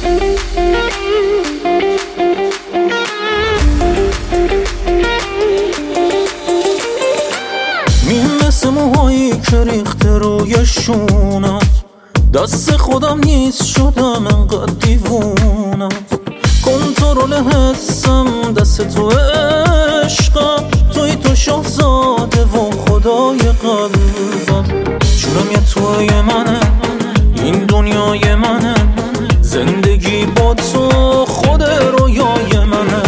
مثل موهایی که ریخته روی شونت، دست خودم نیست شدم انقدر دیوونت. کنترل حسم دست تو عشقم، توی تو شاهزاده و خدای قلبم. جونم یه توی منه، این دنیای منه، زندگی با تو خود رویای منه.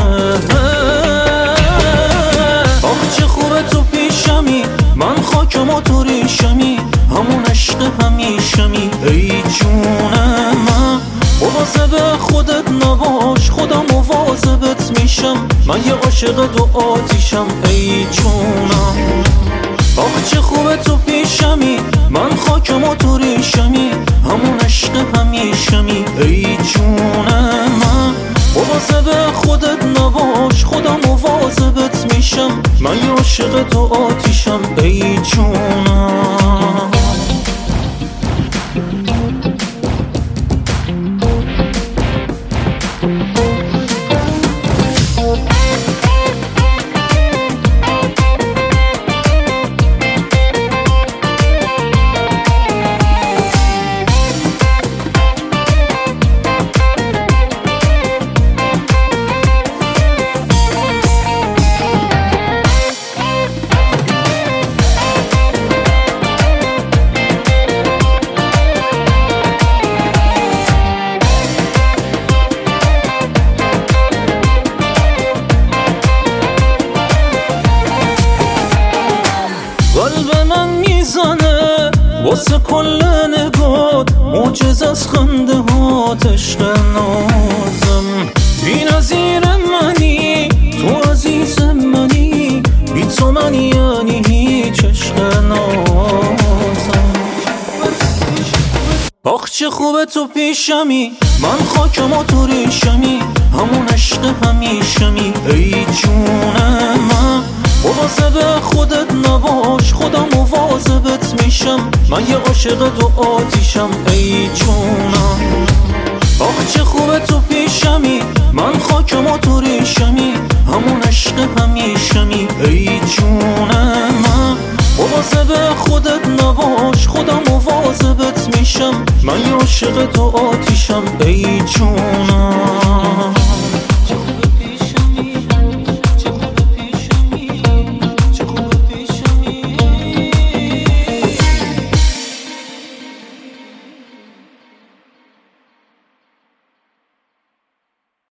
آخ چه خوبه تو پیشمی، من خاکم و تو ریشمی، همون عشق همیشمی. ای جونم من مواظب خودت نباش، خودم مواظبت میشم، من یه عاشق دو آتیشم. ای جونم آخ چه خوبه تو پیشمی، من خاکم و تو ریشمی، همون عشق همیشمی. ای جونم من مواظب خودت نباش، خودم مواظبت میشم، من یه عاشق دو آتیشم. ای جونم قلب من میزنه واسه کل نگات، معجزه از خنده هات، عشق نازم. بی نظیر منی تو عزیز منی، بی تو من یعنی هیچ، عشق نازم. آخ چه خوبه تو پیشمی، من خاکم و تو ریشمی، همون عشق همیشمی. ای جونم من مواظب خودت نباش، خودم مواظبت میشم، من یه عاشق دو آتیشم. ای جونم آخ چه خوبه تو پیشمی، من خاکم و تو ریشمی، همون عشق همیشمی. ای جونم من مواظب خودت نباش، خودم مواظبت میشم، من یه عاشق دو آتیشم. ای جونم